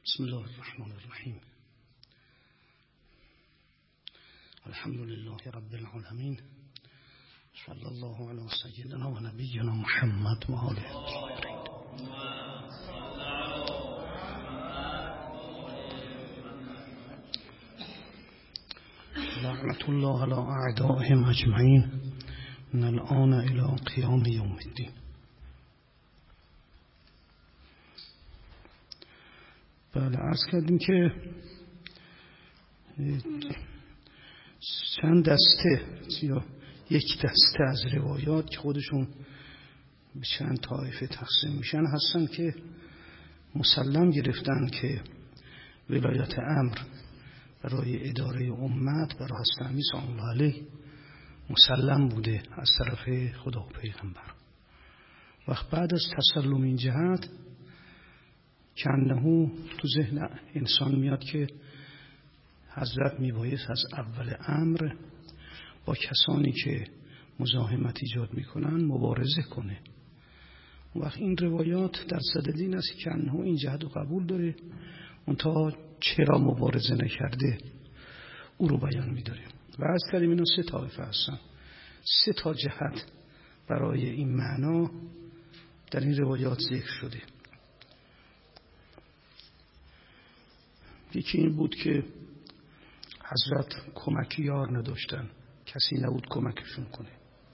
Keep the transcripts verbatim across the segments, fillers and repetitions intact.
بسم الله الرحمن الرحیم. الحمد لله رب العالمین. صلی الله علی سیدنا و نبینا محمد و آله الطاهرین. لعنت الله علی اعدائهم اجمعین من الان الی قیام یوم الدین. بله، عرض کردیم که چند دسته یا یک دسته از روایات که خودشون به چند طایفه تقسیم میشن هستن که مسلم گرفتن که ولایت امر برای اداره امت برای حضرت امیر صلی الله علیه مسلم بوده از طرف خدا و پیغمبر. وقت بعد از تسلم این جهت کنهو تو ذهن انسان میاد که حضرت میبایست از اول امر با کسانی که مزاحمت ایجاد میکنن مبارزه کنه. وقت این روایات در صدد این است که کنهو این جهت رو قبول داره، اون تا چرا مبارزه نکرده او رو بیان میداره. و از کردیم اینا سه طایفه هستن، سه تا جهت برای این معنا در این روایات ذکر شده. یکی این بود که حضرت کمکیار نداشتن، کسی نبود کمکشون کنه.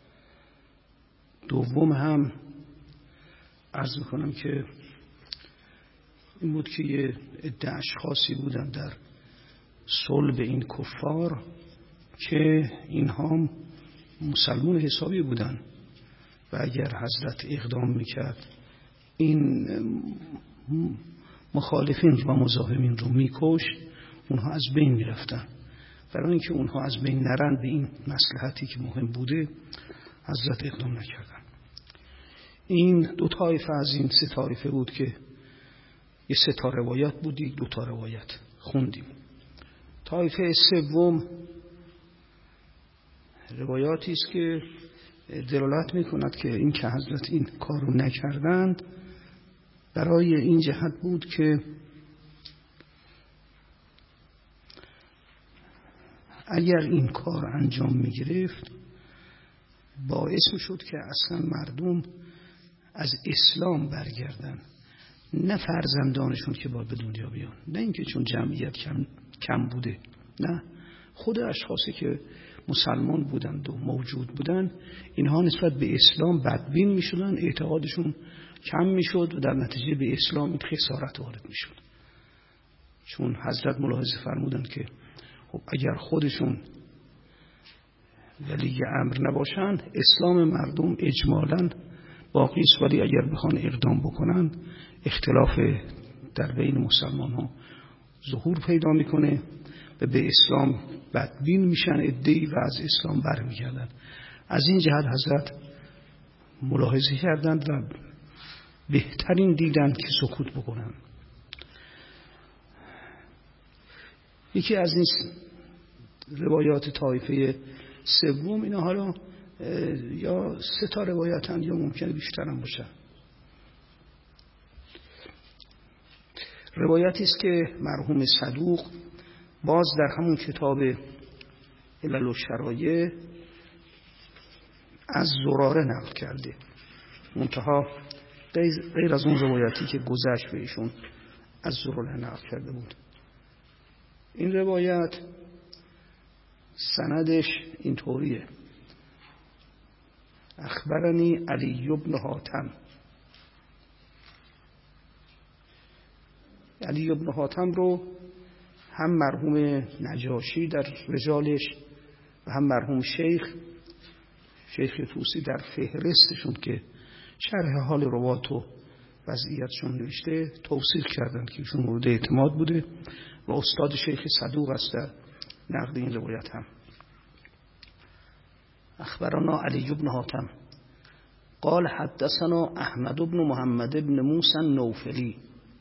دوم هم عرض میکنم که این بود که یه عده اشخاصی بودن در صلب این کفار که اینها مسلمون حسابی بودن و اگر حضرت اقدام میکرد این مخالفین و مزاحمین رو میکش، اونها از بین میرفتن. برای اینکه اونها از بین نرن به این مصلحتی که مهم بوده حضرت اقدام نکردن. این دو طایفه از این سه طایفه بود که یه سه تا روایت بودی، دو تا روایت خوندیم. طایفه سوم روایاتی است که دلالت میکند که این که حضرت این کار رو نکردند برای این جهت بود که اگر این کار انجام میگرفت باعث میشد که اصلا مردم از اسلام برگردن، نه فرزندانشون که باید به دنیا بیان، نه اینکه چون جمعیت کم, کم بوده، نه خود اشخاصی که مسلمان بودند و موجود بودند اینها نسبت به اسلام بدبین میشدن، اعتقادشون کم میشد و در نتیجه به اسلام این خسارت وارد میشد. چون حضرت ملاحظه فرمودن که خب اگر خودشون ولی امر نباشن اسلام مردم اجمالاً باقی است، ولی اگر بخوان اقدام بکنن اختلاف در بین مسلمان ها ظهور پیدا میکنه و به اسلام بدبین میشن عده‌ای و از اسلام برمیگردن. از این جهت حضرت ملاحظه کردند و بهترین دیدند که سکوت بکنن. یکی از این روایات طایفه سوم اینا حالا یا سه تا روایتن یا ممکنه بیشتر هم باشن. روایتی است که مرحوم صدوق باز در همون کتاب علل و شرایع از زراره نقل کرده، منتها غیر از اون روایتی که گذشت به ایشون از زراره نقل کرده بود. این روایت سندش اینطوریه: اخبرنی علی بن حاتم. علی بن حاتم رو هم مرحوم نجاشی در رجالش و هم مرحوم شیخ شیخ طوسی در فهرستشون که شرح حال روات و وضعیتشون نوشته توصیف کردن که ایشون مورد اعتماد بوده و استاد شیخ صدوق است در نقد این روایت هم. اخبرنا علی بن حاتم قال حدثنا احمد بن محمد بن موسی النوفلی.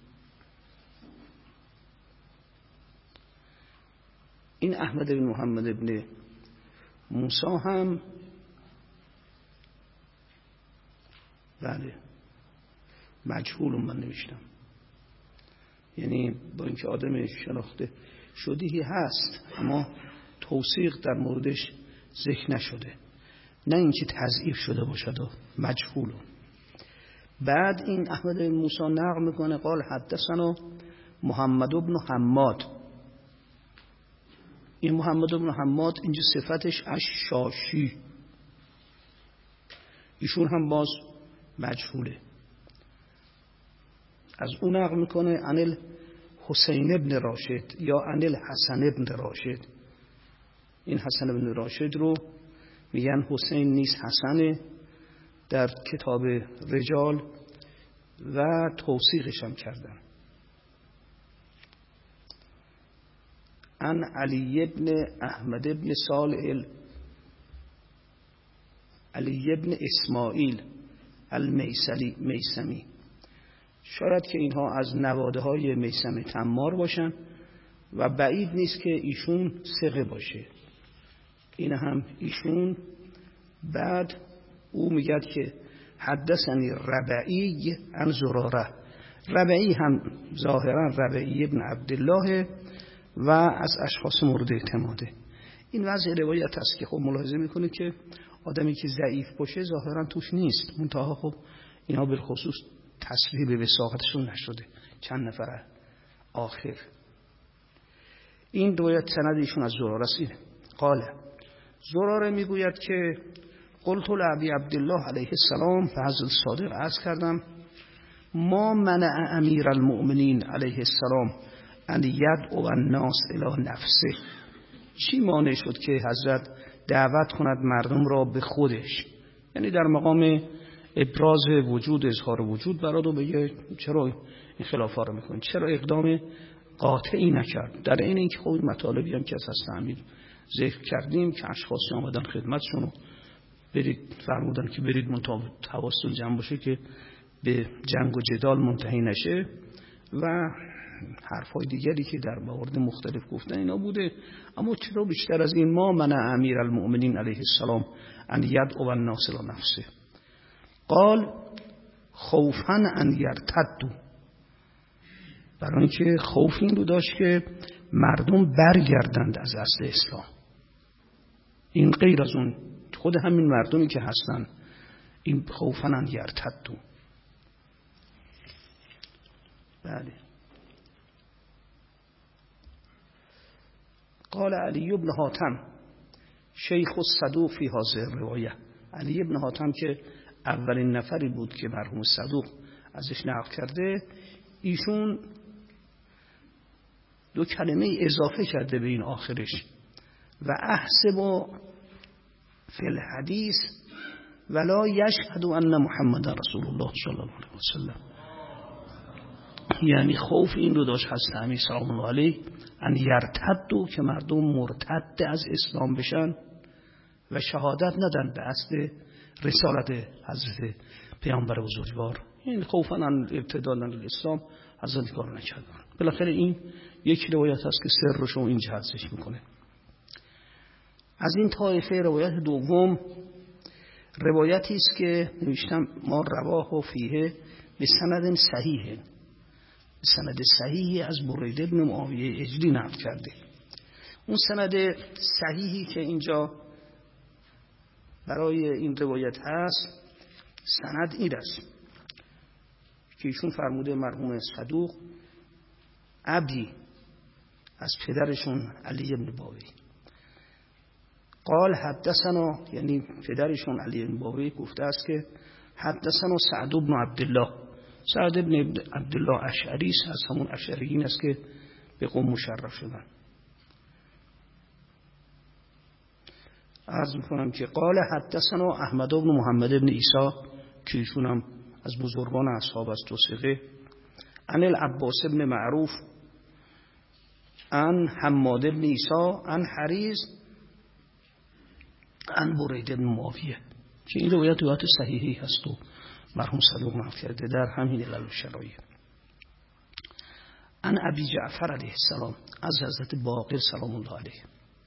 این احمد بن محمد بن موسی هم بله مجهول من نوشتم، یعنی با اینکه آدم شناخته شدهی هست اما توثیق در موردش ذکر نشده، نه اینکه تضعیف شده باشد و مجهول. بعد این احمد بن موسی نقل میکنه قال حدثنا محمد بن حماد. این محمد بن حماد اینجا صفتش الشاشی، ایشون هم باز مجهوله. از اون نقل میکنه عن حسین ابن راشد یا عن الحسن ابن راشد. این حسن ابن راشد رو میگن حسین نیست حسنه در کتاب رجال و توثیقش هم کردن. عن علی ابن احمد ابن صالح علی ابن اسماعیل المیسلی میسمی. شاید که اینها از نواده های میسم تمار باشن و بعید نیست که ایشون ثقه باشه. این هم ایشون. بعد او میگه که حدثنی ربعی عن زراره. ربعی هم ظاهرا ربعی ابن عبدالله و از اشخاص مورد اعتماده. این وضع روایت است که خب ملاحظه میکنه که آدمی که ضعیف باشه ظاهرا توش نیست، منتها خب اینا بالخصوص تصریح به وثاقتشون نشده چند نفر آخر. این روایت سندشون از زراره است. قال زراره میگوید که قلت لعبی عبدالله علیه السلام، فحضرت صادق عرض کردم ما منع امیر المؤمنین علیه السلام ان یدعو الناس الی نفسه. چی مانع شد که حضرت دعوت کند مردم را به خودش، یعنی در مقام ابراز وجود، اظهار وجود برات، و بگه چرا این خلافا رو میکنید، چرا اقدام قاطعی نکرد. در این اینکه خب مطالبی هم که از هست امیر ذکر کردیم که اشخاصی آمدن خدمتشون و برید فرمودن که برید منتها حواستون جمع باشه که به جنگ و جدال منتهی نشه و حرفای دیگری که در موارد مختلف گفتن اینا بوده. اما چرا بیشتر از این ما منع امیر المؤمنین علیه السلام ان یدعو الناس الی نفسه؟ قال خوفا ان یرتدوا، برای اینکه خوف این رو داشت که مردم برگردند از اصل اسلام. این غیر از اون خود همین مردمی که هستن، این خوفا ان یرتدوا. بله. قال علی ابن حاتم شیخ الصدوق فی هذه الروایه. علی ابن حاتم که اولین نفری بود که مرحوم صدوق ازش نقل کرده، ایشون دو کلمه اضافه کرده به این آخرش و احسب فی الحدیث ولا یشهد ان محمد رسول الله صلی الله علیه و سلم. یعنی خوف این رو داشت حضرت امیر سلام الله علیه ان یرتدوا، که مردم مرتد از اسلام بشن و شهادت ندن به اصل رسالت حضرت پیامبر بزرگوار. این خوفا ان ابتداء الاسلام حضرت کار نکردن. بالاخره این یک روایت است که سرش رو این جهت ذکر میکنه. از این طایفه روایت دوم روایتی است که نوشتم ما رواه و فیه به سند صحیح، سند صحیحی از برید بن معاویه اجلی نقل کرده. اون سند صحیحی که اینجا برای این روایت هست سند این است که ایشون فرموده مرحوم صدوق ابی از پدرشون علی بن باوی قال حدثنا، یعنی پدرشون علی بن باوی گفته است که حدثنا سعد بن عبدالله. سعد بن عبدالله اشعری است، از همون اشعریین است که به قوم مشرف شدن. عرض میکنم که قال حدثنا احمد بن محمد بن عیسی که ایشون هم از بزرگان اصحاب است و ثقه، عن العباس بن معروف عن حماد بن عیسی عن حریز عن برید بن معاویه، که این روایت روایت صحیحی هست و مرحوم صدوق نقل کرده در همین علل شرایع. عن ابی جعفر علیه السلام، از حضرت باقر سلام الله علیه.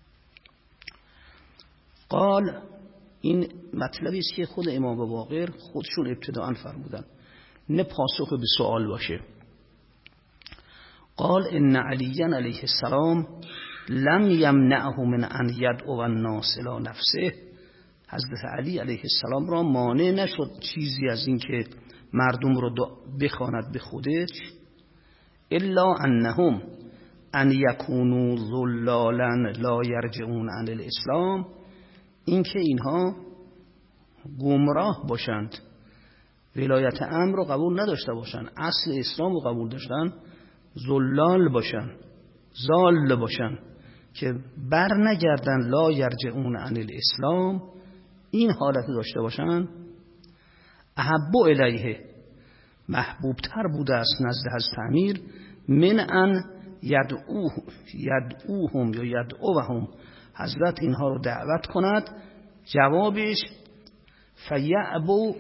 قال، این مطلبی است که خود امام باقر خودشون ابتداءً فرمودن، نه پاسخ به سوال باشه. قال ان علی علیه السلام لم یمنعه من ان یدعو الناس الی نفسه. حضرت علی علیه السلام را مانع نشد چیزی از این که مردم رو بخواند به خودش، الا انهم ان یکونوا ضلالا لا یرجعون عن الاسلام، این که اینها گمراه باشند، ولایت امر رو قبول نداشته باشند، اصل اسلام رو قبول داشتن، ضلال باشن، ضال باشن که بر نگردن، لا یرجعون عن الاسلام، این حالت داشته باشن، احب الیه، محبوبتر بوده است نزد حضرت امیر، من ان یدعوه یدعوهم یا یدعوهم، حضرت اینها رو دعوت کند. جوابش فیعبو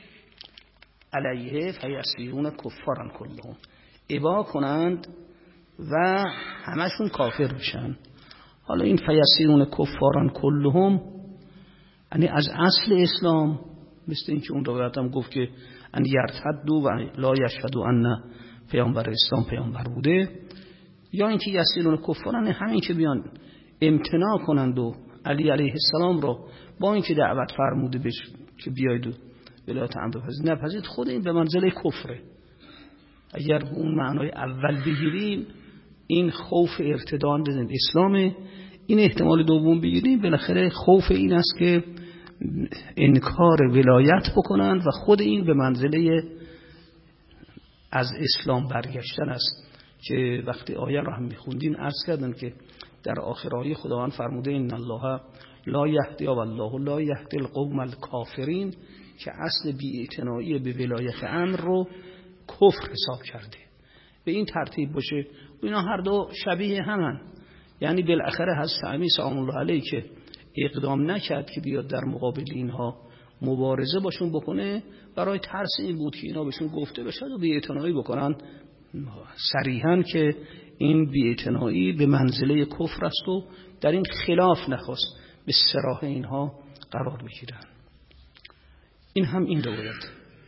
علیه فیصیرون کفارا کلهم، ابا کنند و همشون کافر بشن. حالا این فیصیرون کفارا کلهم یعنی از اصل اسلام، مثل اینکه اون روایت هم گفت که ان یرتدوا و لا یشهدوا ان پیامبر اسلام پیامبر بوده، یا اینکه یسیرون کفارن همین که بیان امتناع کنند و علی علیه السلام رو با اینکه دعوت فرموده بش که بیاید و ولایت امر بپذیرید نپذیرید، خود این به منزله کفره. اگر اون معنای اول بگیریم این خوف ارتداد از اسلامه، این احتمال دوم بگیریم بالاخره خوف این است که انکار ولایت بکنند و خود این به منزله از اسلام برگشتن است که وقتی آیه را هم میخوندین عرض کردن که در آخر آیه خداوند فرموده ان الله لا یهدی و الله لا یهدی القوم الکافرین، که اصل بی‌اعتنایی به ولایت امر رو کفر حساب کرده. به این ترتیب باشه و اینا هر دو شبیه همن، یعنی بالاخره حضرت امیر سلام الله علیه که اقدام نکرد که بیاد در مقابل اینها مبارزه باشون بکنه، برای ترس این بود که اینا بهشون گفته بشه و بی‌اعتنایی بکنن صریحاً که این بی‌اعتنایی به منزله کفر است و در این خلاف نخواست به صراحه اینها قرار بگیرن. این هم این روایت.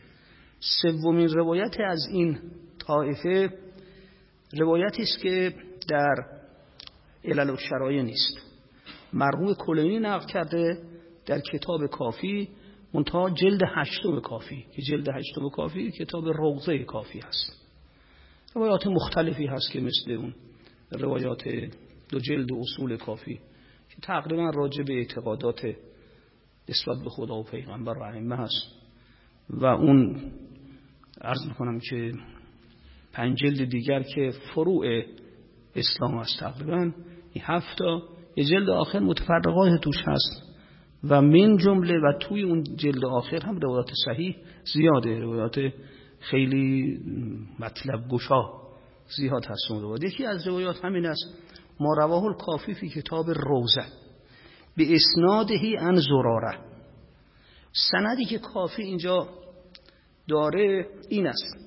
سومین روایت از این طائفه روایتی است که در علل الشرایع نیست، مرحوم کلینی نقل کرده در کتاب کافی، منتها جلد هشتم کافی، که جلد هشتم کافی کتاب روضه کافی هست. روایات مختلفی هست که مثل اون روایات دو جلد اصول کافی که تقریبا راجع به اعتقادات نسبت به خدا و پیغمبر و ائمه هست، و اون عرض میکنم که پنج جلد دیگر که فروع اسلام است، تقریبا این هفت تا، یه جلد آخر متفرقات توش هست و من جمله و توی اون جلد آخر هم روایات صحیح زیاده، روایات خیلی مطلب گشا زیاد هست. اون روایات یکی از روایات همین است، ما رواه الکافی فی کتاب روضه به اسنادهی عن زراره. سندی که کافی اینجا داره این است،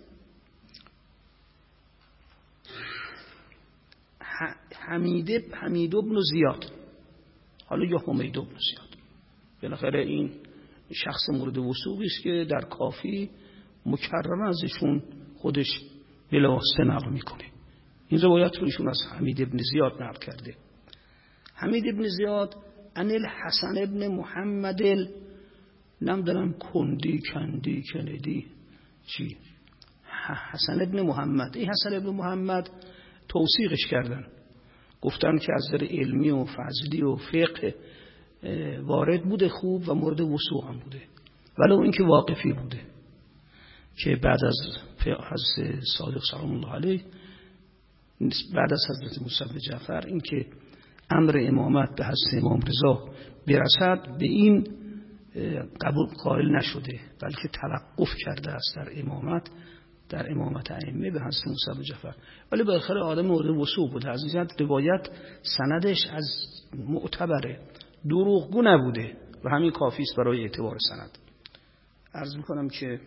حمید حمید بن زیاد، حالا یا حمید بن زیاد، بالاخره این شخص مورد وثوقی است که در کافی مکرم ازشون خودش بلا واسطه نقل میکنه. این روایت رو ایشون از حمید بن زیاد نقل کرده. حمید بن زیاد ان الحسن ابن محمد ال... نمیدونم کندی کندی کندی چی، حسن ابن محمد، این حسن ابن محمد توثیقش کردن، گفتن که از نظر علمی و فضلی و فقه وارد بوده خوب و مورد وثوق هم بوده، ولو اینکه واقفی بوده که بعد از حضرت صادق سلام الله علیه، بعد از حضرت موسی بن جعفر، این که امر امامت به حضرت امام رضا برسد به این قبول قائل نشده، بلکه توقف کرده است در امامت در امامت ائمه به حضرت موسی بن جعفر، ولی بالاخره آدم مورد وثوق بوده. از این روایت سندش از معتبره، دروغگو نبوده و همین کافی است برای اعتبار سند. عرض میکنم که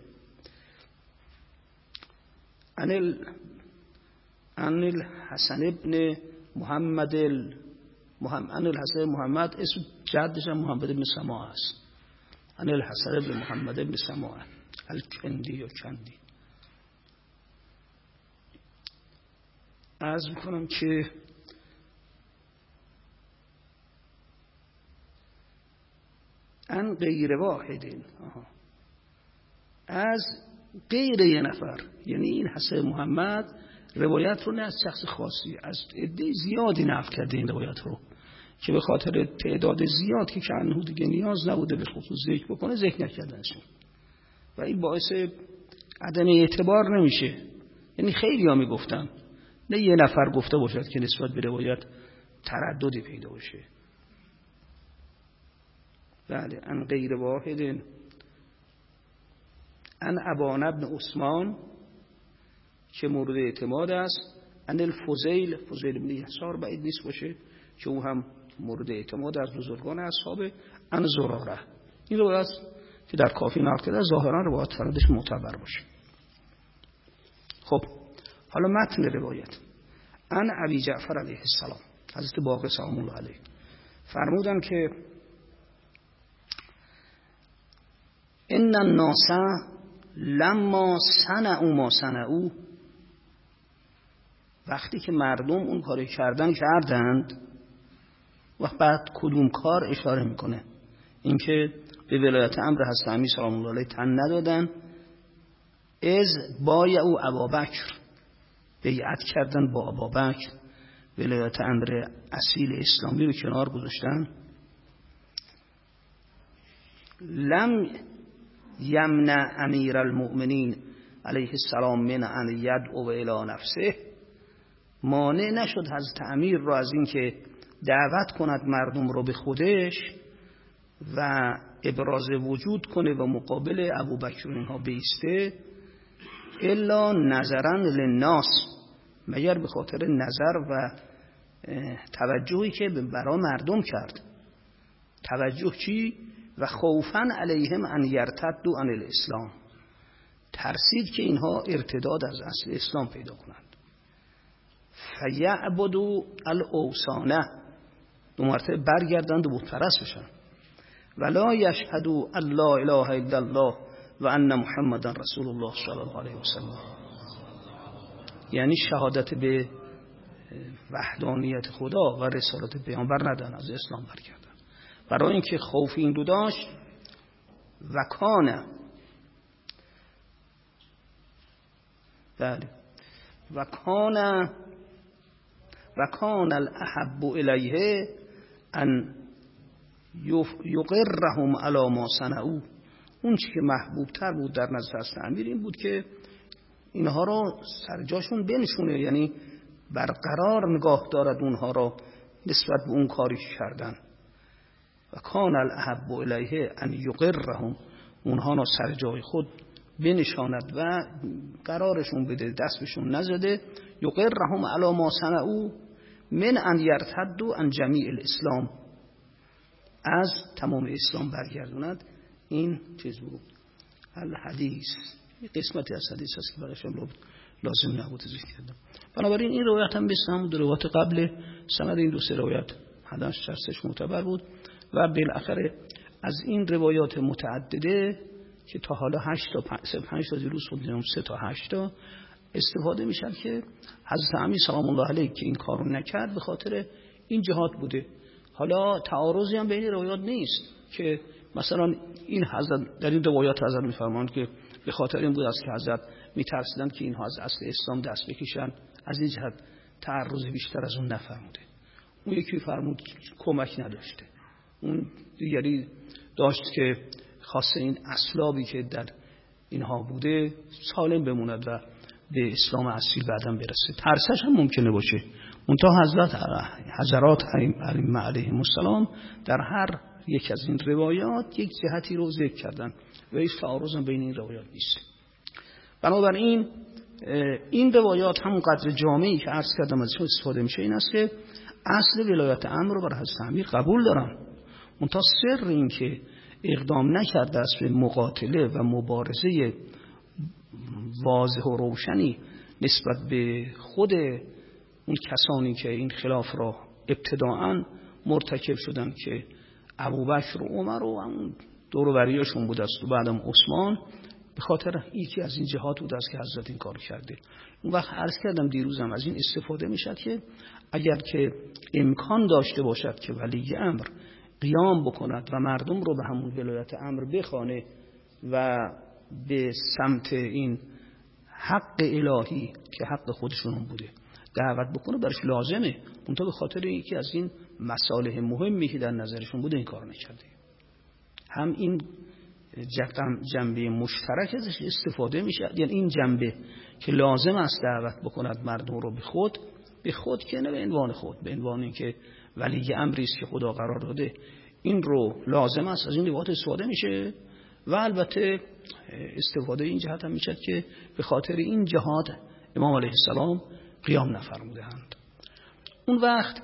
ان الحسن ابن محمد محمد الحسن محمد اسم جدش محمد ابن سماع است، ان الحسن ابن محمد ابن سماع الکندی یا کندی، عرض میکنم که ان غیر واحدین، از غیر یه نفر، یعنی این حسن محمد روایت رو نه از شخص خاصی، از عده زیادی نقل کرده این روایت رو که به خاطر تعداد زیاد که کنه دیگه نیاز نبوده به خصوص ذکر بکنه ذکر نکردنشون و این باعث عدم اعتبار نمیشه. یعنی خیلی ها میگفتن، نه یه نفر گفته باشد که نسبت به روایت ترددی پیدا باشه. بله، ان غیر واحد ان ابان ابن عثمان که مورد اعتماد است، ان الفضیل فضیل بن یسار بعید نیست باشه که او هم مورد اعتماد از بزرگان اصحاب، ان زراره. این روایت که در کافی نقل کرده ظاهرا روایت سندش معتبر باشه. خب حالا متن روایت. ان ابی جعفر علیه السلام، حضرت باقر سلام الله علیه فرمودن که ان الناس لما صنعوا ما صنعوا، وقتی که مردم اون کاری کردن کردند، و بعد کدوم کار اشاره میکنه؟ اینکه به ولایت امر حضرت امیر سلام الله علیه تن ندادن، از بایعوا ابابکر، بیعت کردن با ابابکر، ولایت امر اصیل اسلامی رو کنار گذاشتن. لم یمنع امیر المؤمنین علیه السلام من ان یدعو الی نفسه، مانع نشد حضرت امیر رو از این که دعوت کند مردم رو به خودش و ابراز وجود کنه و مقابل ابوبکر اینها بیسته، الا نظرا للناس، مگر به خاطر نظر و توجهی که برای مردم کرد. توجه چی؟ و خوفا علیهم ان یرتدوا عن الاسلام، ترسید که اینها ارتداد از اصل اسلام پیدا کنند. فیعبدوا الاوثان، دو مرتبه برگردند و بت پرست بشن. ولا یشهدوا ان لا اله الا الله و ان محمد رسول الله صلی الله علیه و سلم، یعنی شهادت به وحدانیت خدا و رسالت پیامبر ندن، از اسلام برگردن. برای اینکه خوف این رو داشت. و کان بله و کان و کان الاحب الیه ان یقرهم علی ما صنعوا، اون چی که محبوب تر بود در نظر حضرت امیر این بود که اینها رو سر جاشون بنشونه، یعنی برقرار نگاه دارد اونها را نسبت به اون کاری که کردن. و کان الاحب الیه ان یقرهم، اونها را سر جای خود بنشاند و قرارشون بده، دست بهشون نزده. یقرهم علی ما صنعوا من ان یرتدوا عن جمیع الاسلام، از تمام اسلام برگردوند. این چیز بود الحدیث، قسمتی از حدیث است که برایشم لازم نبود ذکر کردم. بنابراین این روایت هم مثل همون روایت قبل، سند این دو سه روایت حداث شرطش معتبر بود و بالاخره از این روایات متعدده که تا حالا هشت تا پنج تا دیروز خوندیم، سه تا هشت تا استفاده میشن که حضرت امیر سلام الله علیه که این کارو نکرد به خاطر این جهات بوده. حالا تعارضی هم بین روایات نیست که مثلا این حضرت در این روایات حضرت میفرمایند که به خاطر این بود است که حضرت میترسیدن که اینها از اصل اسلام دست بکشن، از این جهت تعرض بیشتر از اون نفرموده. اون یکی فرمود کمک نداشته، اون دیگری داشت که خاصه این اسلابی که در اینها بوده سالم بموند و به اسلام اصیل بعدم برسه. ترسش هم ممکنه باشه، منتها حضرت حضرات ائمه علیهم السلام در هر یک از این روایات یک جهتی رو ذکر کردن و هیچ تعارض بین این روایات نیست. بنابراین این روایات همون قدر جامعی که عرض کردم ازشون استفاده میشه این است که اصل ولایت امر رو برای حضرت امیر قبول دارن، منتها سر این که اقدام نکرده است به مقاتله و مبارزه واضح و روشنی نسبت به خود اون کسانی که این خلاف را ابتداعاً مرتکب شدن که ابوبکر و عمر و اون دور و بریاشون بود است و بعدم عثمان، به خاطر یکی از این جهات بود است که حضرت این کار کرده. اون وقت عرض کردم دیروزم از این استفاده میشد که اگر که امکان داشته باشد که ولی امر قیام بکند و مردم رو به همون ولایت امر بخوانه و به سمت این حق الهی که حق خودشون بوده دعوت بکنه، برش لازمه. اونطور به خاطر یکی از این مصالح مهمی که در نظرشون بوده این کار نکرده. هم این جنبه مشترک ازش استفاده میشه، یعنی این جنبه که لازم است دعوت بکند مردم رو به خود، به خود که نه به عنوان خود، به عنوان اینکه ولی امری است که خدا قرار داده این رو لازم است، از این روایت استفاده میشه. و البته استفاده این جهت هم میشه که به خاطر این جهات امام علیه السلام قیام نفرمودند. اون وقت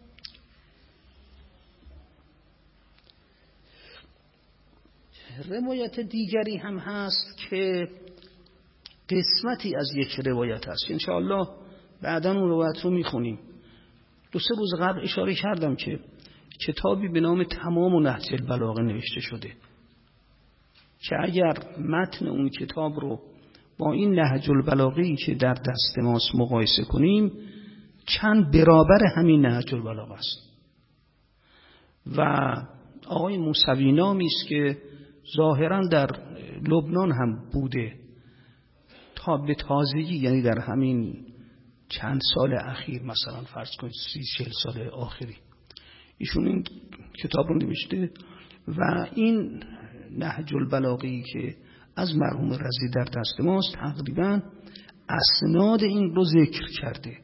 روایت دیگری هم هست که قسمتی از یک روایت هست، انشاءالله بعدا اون روایت رو میخونیم. دو سه روز قبل اشاره کردم که کتابی به نام تمام و نهج البلاغه نوشته شده که اگر متن اون کتاب رو با این نهج البلاغه‌ای که در دست ماست مقایسه کنیم چند برابر همین نهج البلاغه است. و آقای موسوی نامی است که ظاهرا در لبنان هم بوده تا به تازگی، یعنی در همین چند سال اخیر، مثلا فرض کنید سی چهل سال آخری ایشون این کتاب رو نوشته و این نهج البلاغه‌ای که از مرحوم رضی در دست ماست تقریبا اسناد این رو ذکر کرده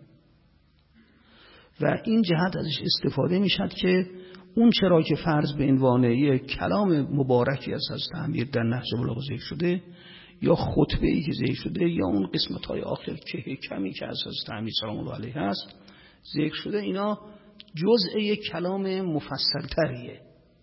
و این جهت ازش استفاده میشد که اون چرا که فرض به عنوان یک کلام مبارکی از حضرت امیر در نهج البلاغه ذکر شده یا خطبه‌ای که ذکر شده یا اون قسمت‌های آخر که حکمی که از حضرت امیر سلام الله علیه هست ذکر شده، اینا جزء یک کلام مفصل تریه.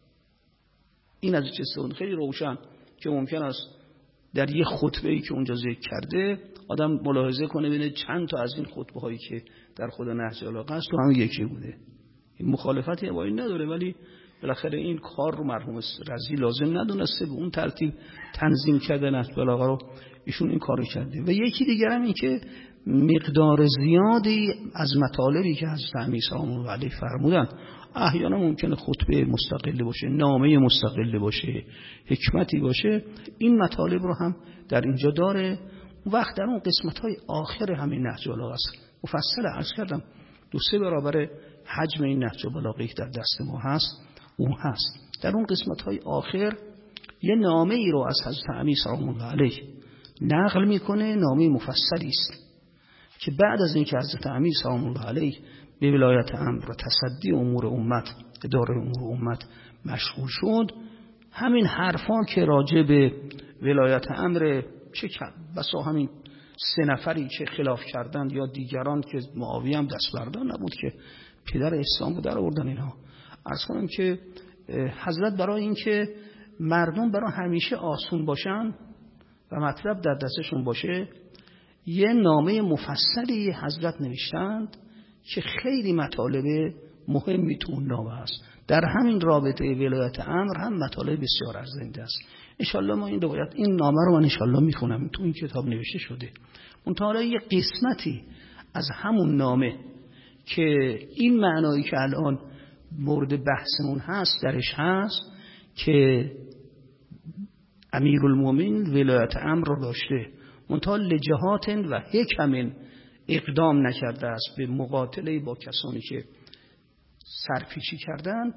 این از چه خیلی روشن که ممکن است در یک خطبه‌ای که اونجا ذکر کرده آدم ملاحظه کنه ببینه چند تا از این خطبه‌هایی که در خود نهج البلاغه است تو هم یکی بوده. این مخالفتی با این نداره، ولی بالاخره این کار رو مرحوم رضی لازم ندونسته به اون ترتیب تنظیم کرده نهج البلاغه رو، ایشون این کارو کرده. و یکی دیگر هم این که مقدار زیادی از مطالبی که حضرت امیر سلام الله علیه فرمودن احیانا ممکنه خطبه مستقل باشه، نامه مستقل باشه، حکمتی باشه، این مطالب رو هم در اینجا داره. وقت در اون قسمت‌های آخر همین نهج البلاغه است مفصل عرض کردم دو سه برابر حجم این نهج البلاغه در دست ما هست اون هست. در اون قسمت‌های آخر یه نامه ای رو از حضرت امیر سلام الله علیه نقل میکنه، نامه مفصلی است که بعد از اینکه حضرت امیر سلام الله علیه به ولایت امر و تصدی امور امت، اداره امور امت مشغول شد، همین حرفا که راجع به ولایت امر چه بسا همین سه نفری که خلاف کردند یا دیگران که معاویه هم دست بردار نبود که پدر اسلام رو در آوردن، اینها عرض کنم که حضرت برای اینکه مردم برای همیشه آسون باشن و مطلب در دستشون باشه یه نامه مفصلی حضرت نوشتند که خیلی مطالب مهمی تو اون نامه هست. در همین رابطه ولایت امر هم مطالب بسیار ارزنده است. انشالله ما این روایت این نامه رو من انشالله میخونم، تو این کتاب نوشته شده. منتها یه قسمتی از همون نامه که این معنایی که الان مورد بحثمون هست درش هست که امیرالمومنین ولایت امر رو داشته، منتها لجهات و حکم اقدام نکرده است به مقاتله با کسانی که سرپیچی کردن.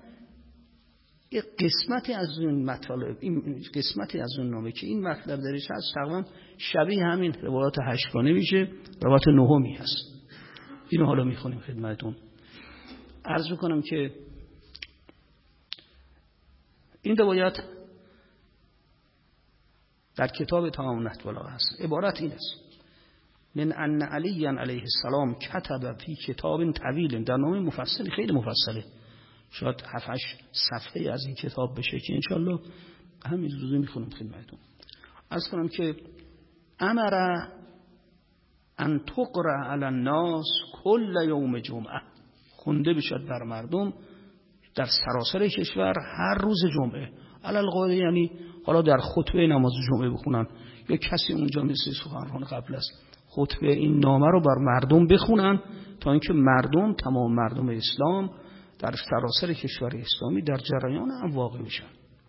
یک قسمتی از اون مطالب، این قسمتی از اون نامه که این مطلب درش هست تقریبا شبیه همین روایات هشتگانه میشه، روایت نهمی هست. اینو حالا میخونیم خدمتتون. عرض میکنم که این روایت در کتاب تمام نهج البلاغه است. عبارت این است: من ان علی علیه السلام کتب فی کتاب طویل، در نامه مفصلی خیلی مفصله، شاید هفت هشت صفحه از این کتاب بشه که انشالله همین روزه میخونم خدمتتون. عرض کنم که امر ان تقرأ علی الناس کل یوم جمعه، خونده بشد بر مردم در سراسر کشور هر روز جمعه. علی القاعده یعنی حالا در خطبه نماز جمعه بخونن یا کسی اونجا مثل سخنران قبل است خطبه این نامه رو بر مردم بخونن تا اینکه مردم تمام مردم اسلام در سراسر کشور اسلامی در جریان هم واقع میشن.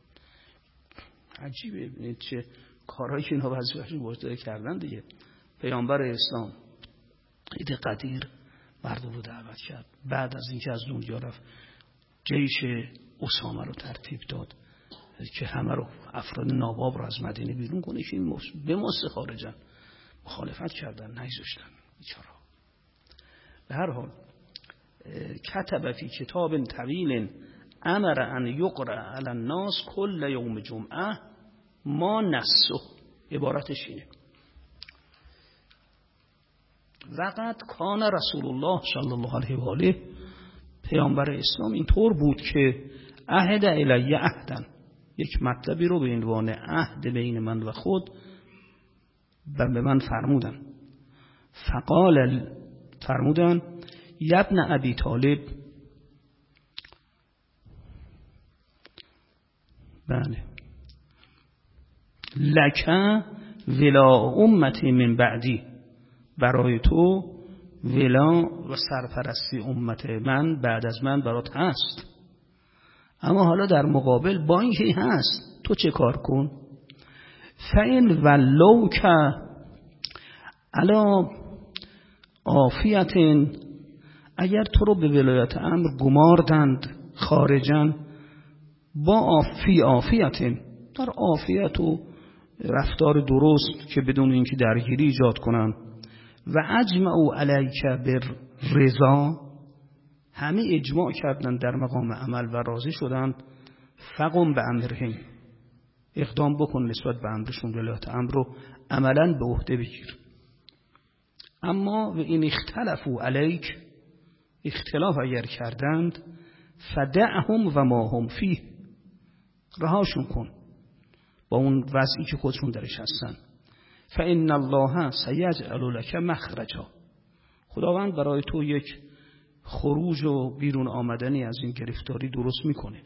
عجیبه ببینید چه کارهایی که اینا بعضی‌هاشون وجود کردن دیگه. پیامبر اسلام عید قدیر مردم رو دعوت کرد، بعد از اینکه از دنیا رفت جیش اسامه رو ترتیب داد که همه رو افراد ناباب رو از مدینه بیرون کنه که این به مصر خارجن، مخالفت کردن، نگذاشتن بیچاره. به هر حال کتب فی کتاب طویل امر ان یقرأ علی الناس کل یوم جمعه ما نسه، عبارتش اینه: وقت کان رسول الله صلی الله علیه و آله، پیامبر اسلام اینطور بود که عهد الی عهدن، یک مطلبی رو به عنوان عهد بین من و خود به من فرمودن. فقال، فرمودن ابن ابی طالب، بله، لک ولا امتی من بعدی، برای تو ولا و سرپرستی امت من بعد از من برات هست. اما حالا در مقابل با اینکه هست تو چه کار کن؟ فین ولوک علی عافیت، اگر تو رو به ولایت امر گماردند خارجن با آفی عافیت، در عافیت و رفتار درست که بدون اینکه درگیری ایجاد کنن، و اجمعوا علیک بالرضا، همه اجماع کردن در مقام عمل و راضی شدن، فقم به امرهم، اقدام بکن نسبت به امرشون، ولایت امر رو عملا به عهده بگیر. اما و این اختلفوا علیک، اختلاف اگر کردند، فدعهم و ما هم فیه، رهاشون کن با اون وضعی که خودشون درش هستن. فإن الله سیجعل لک مخرجا، خداوند برای تو یک خروج و بیرون آمدنی از این گرفتاری درست میکنه.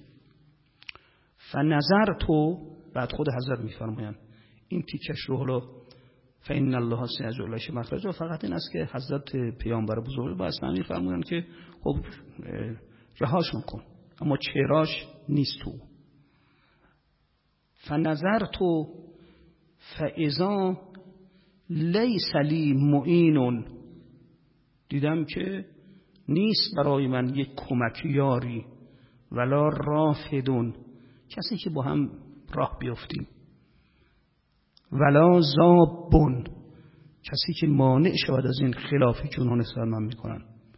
فنظر تو، بعد خود حضرت میفرمایند این تیکش رو، حالا فإن الله سیجعل لک مخرجا، فقط این است که حضرت پیامبر بزرگ با اصلا میفرمایند که خب رهاشون کن، اما چراش نیست تو. فنظر تو فاذا لیس لی معین، دیدم که نیست برای من یک کمکیاری، ولا رافدون، کسی که با هم راه بیافتیم، ولا زابون، کسی که مانع شود از این خلافی که اونها نسبت من میکنن،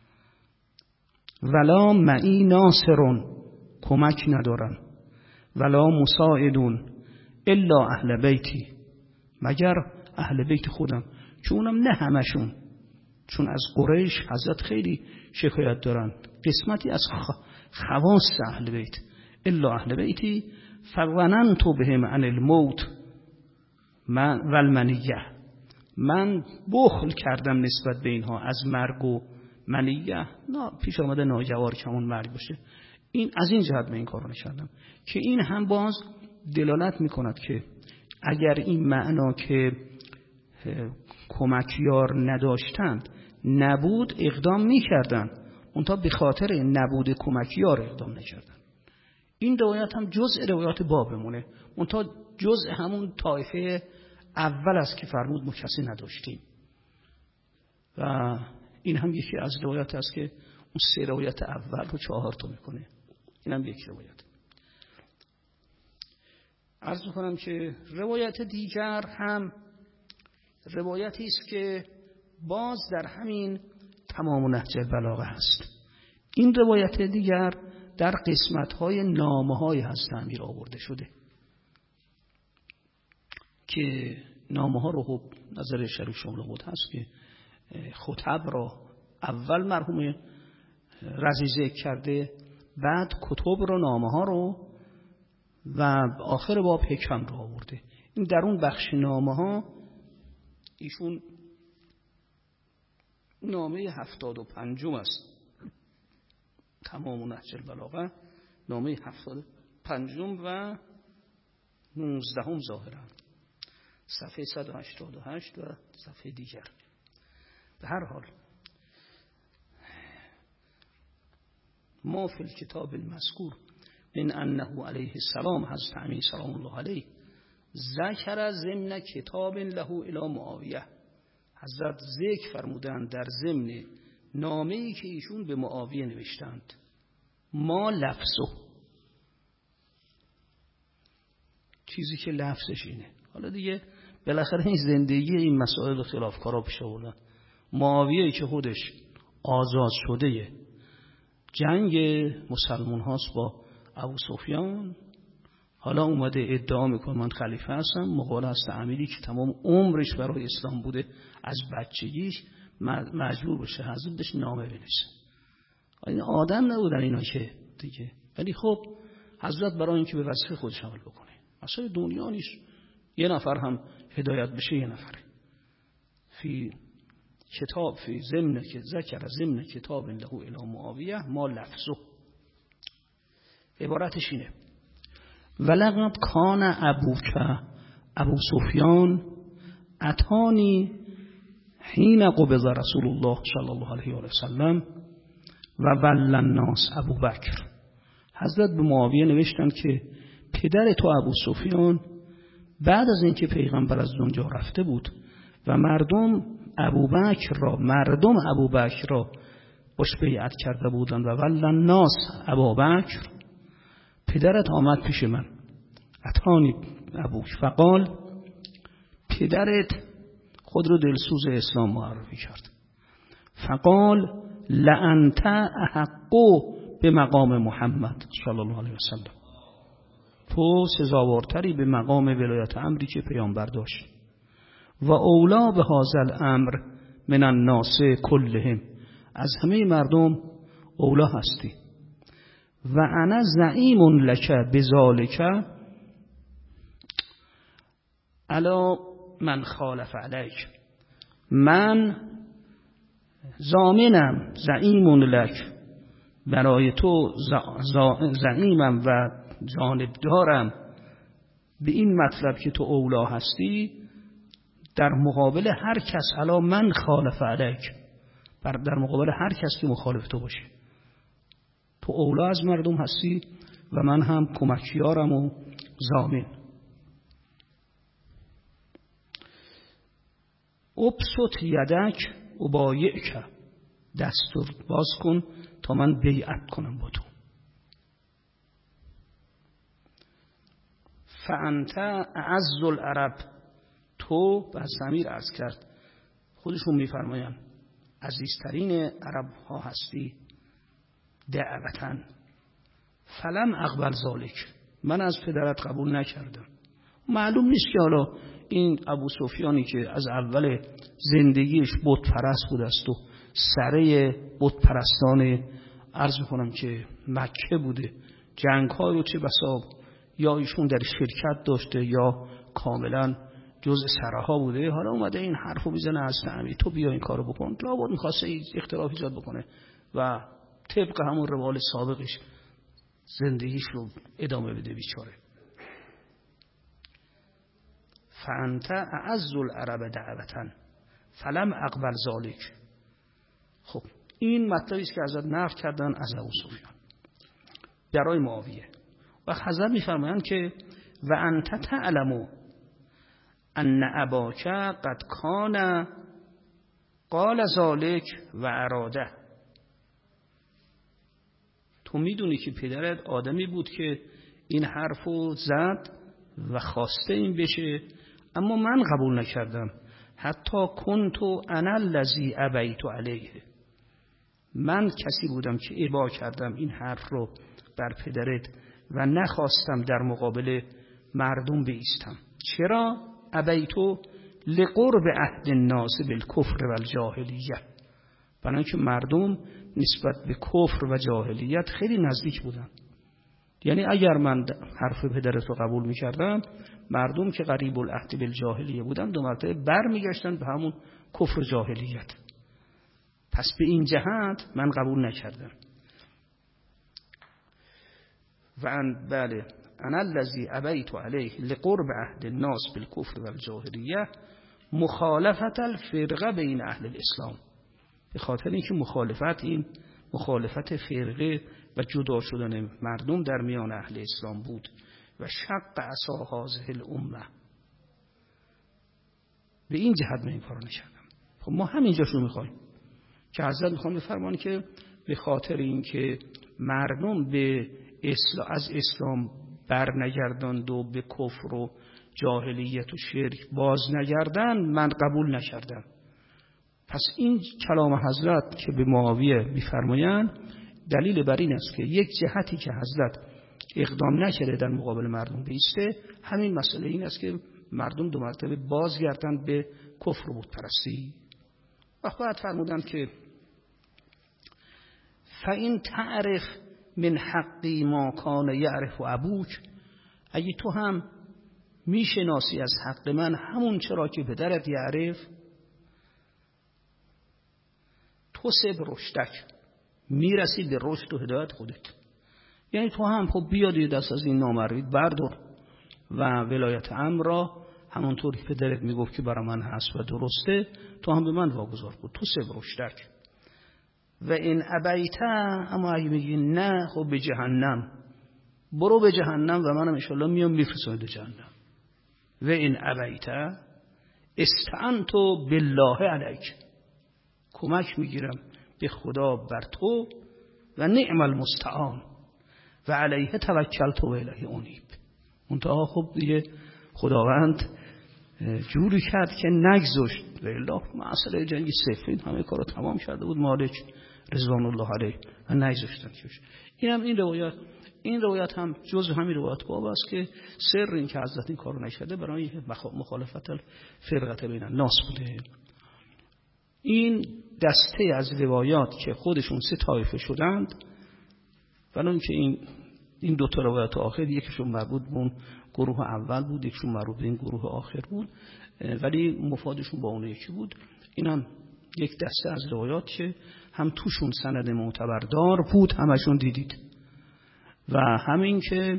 ولا معی ناصرون، کمک ندارن، ولا مساعدون الا اهل بیتی، مگر اهل بیت خودم، چون اونم نه همشون، چون از قریش حضرت خیلی شکایت دارن، قسمتی از خواص اهل بیت، الا اهل بیتی فظننت بهم عن الموت من والمنیه، من بخل کردم نسبت به اینها از مرگ و منیه، نه پیش آمده ناگوار که همون مرگ باشه. این از این جهت به این کارو نکردم که این هم باز دلالت میکند که اگر این معنا که کمکیار نداشتند نبود اقدام میکردن، اونتا به خاطر نبود کمکیار اقدام نکردن. این روایت هم جزء روایات بابمونه، اونتا جزء همون طایفه اول است که فرمود ما کسی نداشتیم، و این هم یکی از روایات است که اون سه روایت اول رو چهار تا میکنه، این هم یک روایت. عرض میکنم که روایت دیگر هم روایتی است که باز در همین تمام نهج البلاغه هست. این روایت دیگر در قسمت‌های نامه‌های هست تعبیر آورده شده که نامه‌ها رو خب نظر شریف شامل بود هست که خطب را اول مرحوم رضی ذکر کرده، بعد کتب رو، نامه‌ها رو، و آخر باب حکم رو آورده. این در اون بخش نامه‌ها ایشون نامه هفتاد و پنجم است، تمام نهج البلاغه نامه هفتاد و پنجم و نوزدهم ظاهرا صفحه صد و هشتاد و هشت و صفحه دیگر. به هر حال ما فی الکتاب المذکور من انه علیه السلام حضرت امیر سلام الله علیه ذکر ضمن کتاب له الی معاویه، حضرت ذکر فرمودند در ضمن نامه‌ای که ایشون به معاویه نوشتند، ما لفظو، چیزی که لفظش اینه. حالا دیگه بالاخره این زندگی این مسائل خلافکارا پیش آوردن. معاویه که خودش آزاد شده جنگ مسلمان هاست با ابو سفیان، حالا اومده ادعا میکنه من خلیفه هستم، مقابل است امیری که تمام عمرش برای اسلام بوده، از بچگیش مجبور بشه حضرت بهش نامه بنویسه. این آدم نبودن اینا که دیگه، ولی خب حضرت برای اینکه به وظیفه خودش عمل بکنه، اصلا دنیا نیست یه نفر هم هدایت بشه، یه نفره. فی کتاب فی ضمن که ذکر ضمن کتاب له الی معاویه ما لفظو، عبارتش اینه ولقد کان ابوک ابو سفیان اتانی حین قبض رسول الله صلی الله علیه و سلم و ول الناس ابو بکر. حضرت به معاویه نوشتند که پدر تو ابو سفیان بعد از اینکه پیغمبر از دنیا رفته بود و مردم ابو بکر را مردم ابو بکر را باش بیعت کرده بودند و ول الناس ابو بکر، پدرت آمد پیش من، اتانی ابوک فقال، پدرت خود رو دلسوز اسلام معرفی کرد، فقال لانت احقو به مقام محمد صلی الله علیه و سلم، تو سزاوارتری به مقام ولایت امری که پیامبر داشت، و اولا به هذا الامر من الناس کلهم، از همه مردم اولا هستی، و انا زعیم لک بذالک الا من خالف علیک، من ضامنم زعیم لک برای تو زعیمم و جانب دارم به این مطلب که تو اولا هستی در مقابل هر کس، الا من خالف علیک، در مقابل هر کس که مخالف تو باشه، تو اولا از مردم هستی و من هم کمکیارم و ضامن. ابسط یدک و بایعک، دستور باز کن تا من بیعت کنم با تو. فانت اعز العرب، تو به امیر عرض کرد، خودشون میفرمایند عزیزترین عرب ها هستی، دعوتن فلم اقبل ذالک، من از پدرت قبول نکردم. معلوم نیست که حالا این ابو سفیانی که از اول زندگیش بت پرست بود است و سره بت پرستان عرض میکنم که مکه بوده، جنگ های رو چه بسا یا ایشون در شرکت داشته یا کاملا جزء سره ها بوده، حالا اومده این حرفو میزنه از تعمی تو بیا این کارو بکن، لابد میخواسته اختلاف ایجاد بکنه و طبق همون روال سابقش زندگیش رو ادامه بده بیچاره. فانت اعز العرب دعوتن فلم اقبل ذالک. خب این مطلبی است که حضرت نقل کردن از ابو سفیان برای معاویه. و حضرت میفرمایند که و انت تعلم ان اباک قد کان قال ذالک و اراده، تو میدونی که پدرت آدمی بود که این حرفو زد و خواسته این بشه، اما من قبول نکردم. حتی کنتو انا الذی ابیت علیه، من کسی بودم که ابا کردم این حرف رو بر پدرت و نخواستم در مقابل مردم بایستم. چرا؟ ابیتو لقرب عهد الناس بالکفر و الجاهلیه، برای اینکه مردم نسبت به کفر و جاهلیت خیلی نزدیک بودن. یعنی اگر من حرف پدرت رو قبول میکردم، مردم که قریب العهد بالجاهلیه بودن دو مرتبه بر میگشتن به همون کفر و جاهلیت. پس به این جهت من قبول نکردم. و ان بله انا الذی ابیت علیه لقرب عهد الناس بالکفر والجاهلیه مخالفت الفرقه بین اهل الاسلام. به خاطر اینکه مخالفت این مخالفت فرقه و جدا شدن مردم در میان اهل اسلام بود و شق عصا هذه الامه، به این جهت من این کارو نکردم. خب ما همینجاشو میخوایم که حضرت میخوان بفرمانی که به خاطر اینکه مردم به اسلام از اسلام بر نگردند و به کفر و جاهلیت و شرک باز نگردن، من قبول نکردم. پس این کلام حضرت که به معاویه میفرمایند دلیل بر این است که یک جهتی که حضرت اقدام نکرده در مقابل مردم بیسته، همین مسئله این است که مردم دو مرتبه بازگردند به کفر و بت پرستی. و بعد فرمودند که فَإِن تعرف من حقی ما کان یعرف ابوک، اگه تو هم میشناسی از حق من همون چرا که پدرت یعرف، تو سب رشدک، میرسی به رشد و هدایت خودت. یعنی تو هم خب بیاد یه دست از این نامردی بردار و ولایت امر را همونطوری که پدرت میگفت که برای من هست و درسته، تو هم به من واگذار کن، تو سب رشدک. و این ابیته، اما اگه میگی نه خب به جهنم، برو به جهنم و منم انشالله میام میفرستم به جهنم. و این ابیته استعنتو بالله علیک، کمک میگیرم به خدا بر تو و نعم المستعان و علیه توکلت و الیه انیب. منتها خب دیگه خداوند جوری کرد که نگذاشت. والله مسئله جنگ صفین همه کارو تمام کرده بود مالک رضوان الله علیه و نگذاشتن که بشه. این هم این روایت این روایت هم جزء همین روایت باب است که سر این که حضرت این کارو نکرده برای مخالفت فرقت بین الناس بوده. این دسته از روایات که خودشون سه طایفه شدند، ولی که این این دو تا روایت آخر، یکیشون مربوط به اون گروه اول بود، یکیشون مربوط به این گروه آخر بود، ولی مفادشون با اون یکی بود. این هم یک دسته از روایات که هم توشون سند معتبردار بود، همشون دیدید، و همین که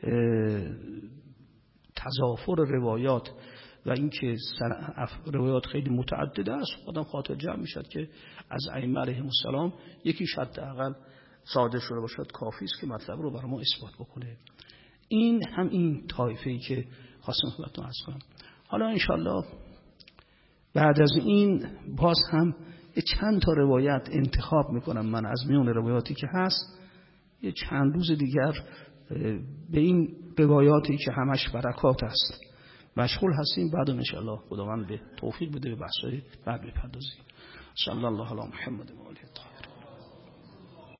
تضافر روایات و اینکه روایات خیلی متعدده است، خودم خاطر جمع میشد که از ائمه علیهم السلام یکی حداقل صادر شده باشد کافی است که مطلب رو برای ما اثبات بکنه. این هم این طایفه‌ای که خواستم خدمتتون عرض کنم. حالا انشالله بعد از این باز هم چند تا روایت انتخاب میکنم من از میون روایاتی که هست، یه چند روز دیگر به این روایاتی که همش برکات است مشغول هستیم. بعد انشالله خداوند به توفیق بده به بحث‌های بعد بپردازیم. صلی الله علی محمد.